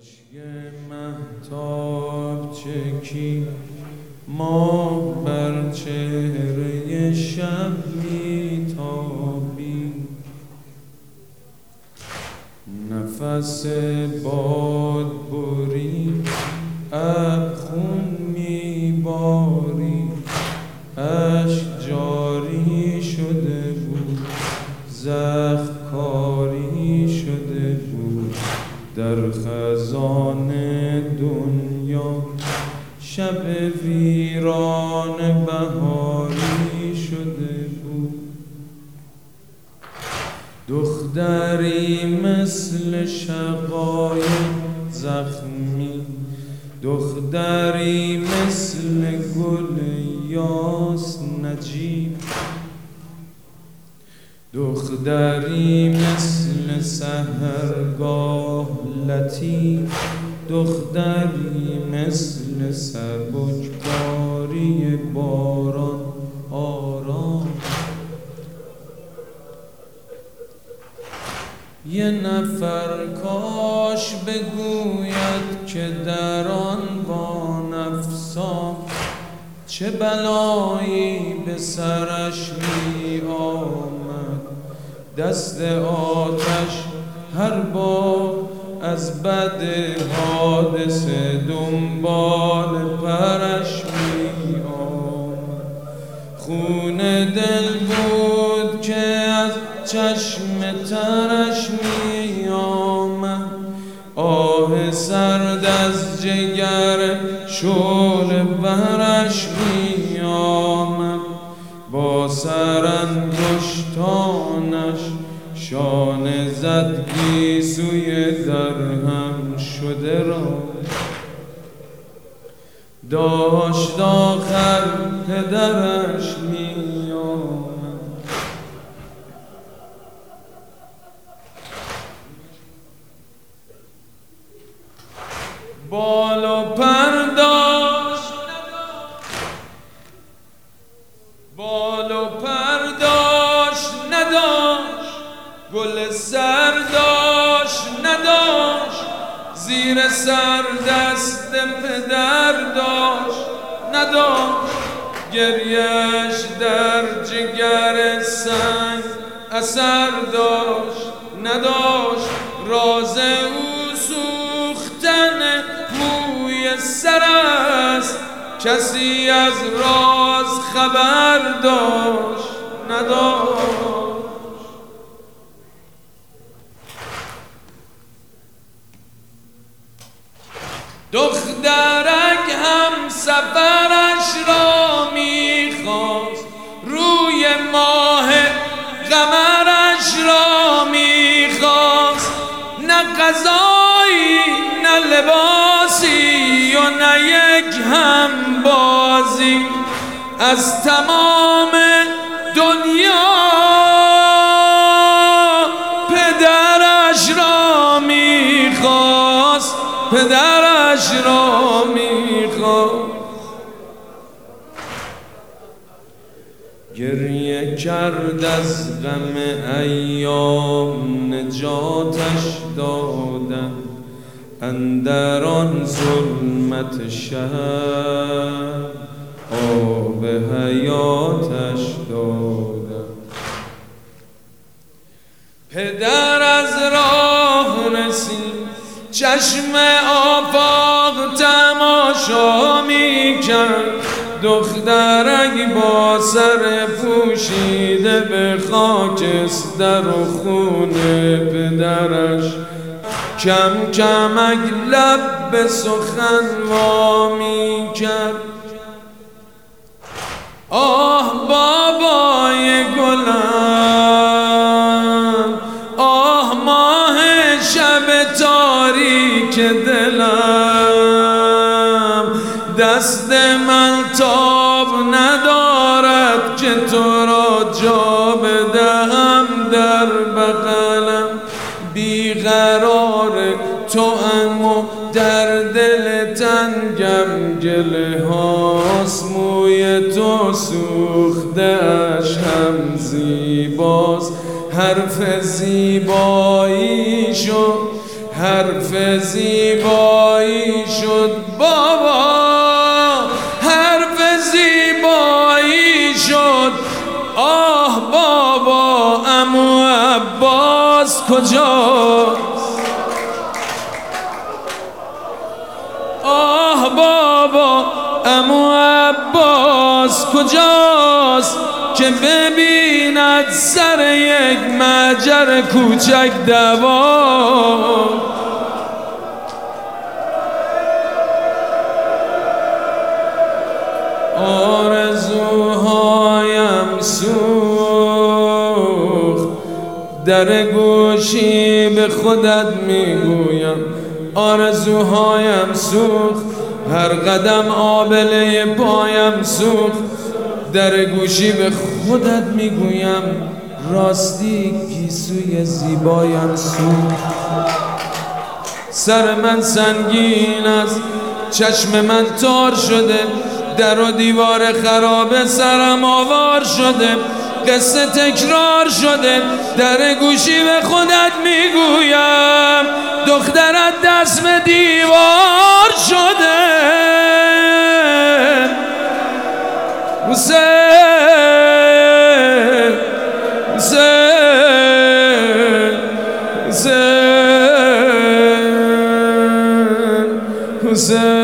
مهتاب چکی ماه بر چهره شب میتابی، نفس باد بری ابر خون میباری، اشک جاری شده بود، زخم کاری شده بود در خزان دنیا، شب ویران بهاری شده بود. دختری مثل شقایق زخمی، دختری مثل گل یاس نجیب، دختری مثل سحرگاه لطیف، دختری مثل سبکباری باران آرام. یه نفر کاش بگوید که در آن وانفسان چه بلایی به سرش می آمد. دست آتش هر بار از بد حادثه دنبال پرش می آمد. خون دل بود که از چشم ترش می آمد، آه سرد از جگر شعله برش می آمد. با سرانگشتانش شانه زد گیسوی درهم شده را، داشت آخر پدرش می آمد. بال و پر داشت، بال و پر داشت نداشت، گل سر داشت نداشت، زیر سر دست پدر داشت نداشت. گریهش در جگر سنگ اثر داشت نداشت، راز او سوختن موی سر است، کسی از راز خبر داشت نداشت. دخترک هم سفرش را میخواست، روی ماه قمرش را میخواست، نه غذایی نه لباسی و نه یک هم بازی از تمام دنیا. پدرش را میخواست، پدرش را میخواست. گریه کرد از غم ایام، نجاتش دادن اندر آن ظلمت شب، آب حیاتش دادن. پدر از راه رسید، چشم آفاق تماشا می کرد، دخترک با سر پوشیده به خاکستر و خون پدرش کم کمک لب به سخن وا می کرد. آه بابای گلم، آه ماه شب تاریک دلم، دست من تاب ندارد که تو را جا بدهم در بغلم. بیقرار تو اما در دل تنگم، گله هاست موی تو سوخته اش هم زیباست، حرف زیباییشو حرف زیبایی شد بابا، حرف زیبایی شد. آه بابا عمو عباس کجاست؟ آه بابا عمو عباس کجاست که ببیند سر یک مجر کوچک دوان؟ آرزوهایم سوخت، در گوشی به خودت میگویم. آرزوهایم سوخت، هر قدم آبله پایم سوخت، در گوشی به خودت میگویم. راستی گیسوی زیبایم سوخت. سر من سنگین است، چشم من تار شده، در و دیوار خراب سرم آوار شده، قصه تکرار شده. در گوشی به خودت میگویم دخترت دست به دیوار شده. حسین حسین حسین حسین